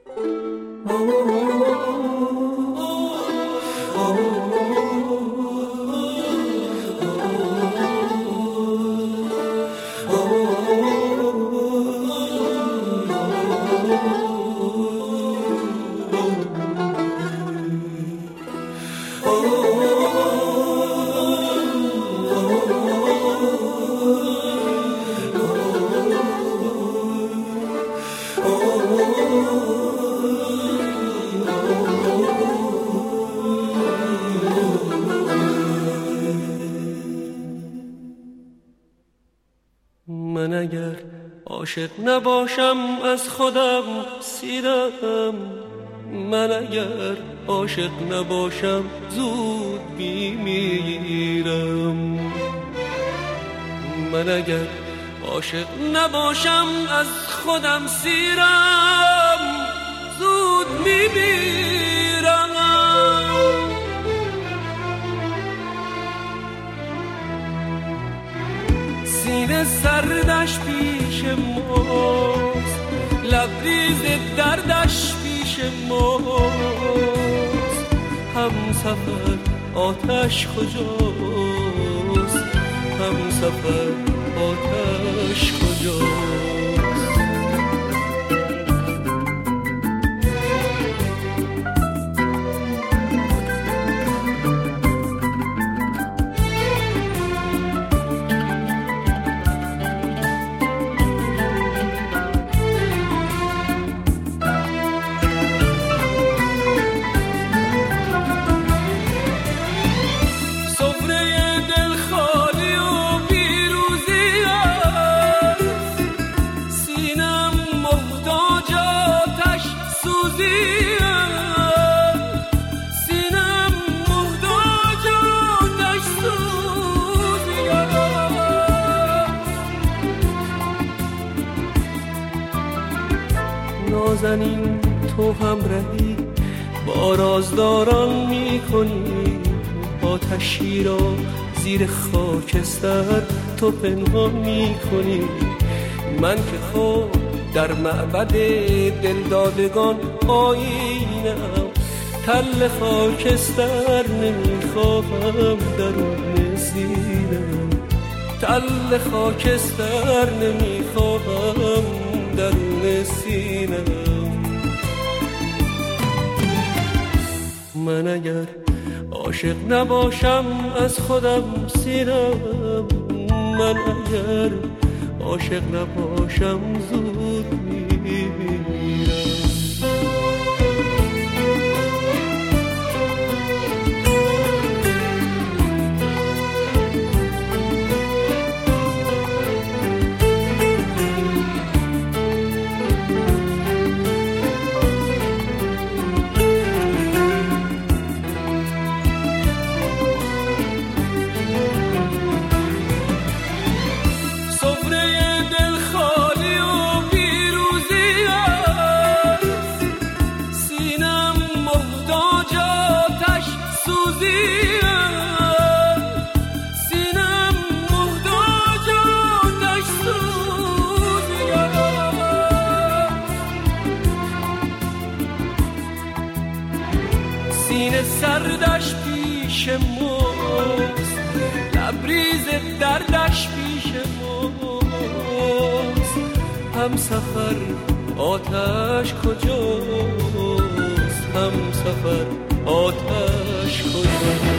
من اگر عاشق نباشم از خودم سیرم، من اگر عاشق نباشم زود میمیرم. من اگر عاشق نباشم از خودم سیرم، زود میمیرم. سینه سردش پیش ماست، لبریز دردش پیش ماست. همسفر آتش کجاست؟ همسفر آتش کجاست؟ نازنین تو همراهی با رازداران میکنی، آتشی را زیر خاکستر تو پنهان میکنی. من که خود در معبد دلدادگان آیینم، تل خاکستر نمیخواهم درون سینم، تل خاکستر نمیخواهم درون سینم. من اگر عاشق نباشم از خودم سیرم، من اگر عاشق نباشم زود میمیرم. سینه سردش پیش ماست، لبریز دردش پیش ماست. همسفر آتش کجاست؟ همسفر آتش کجاست؟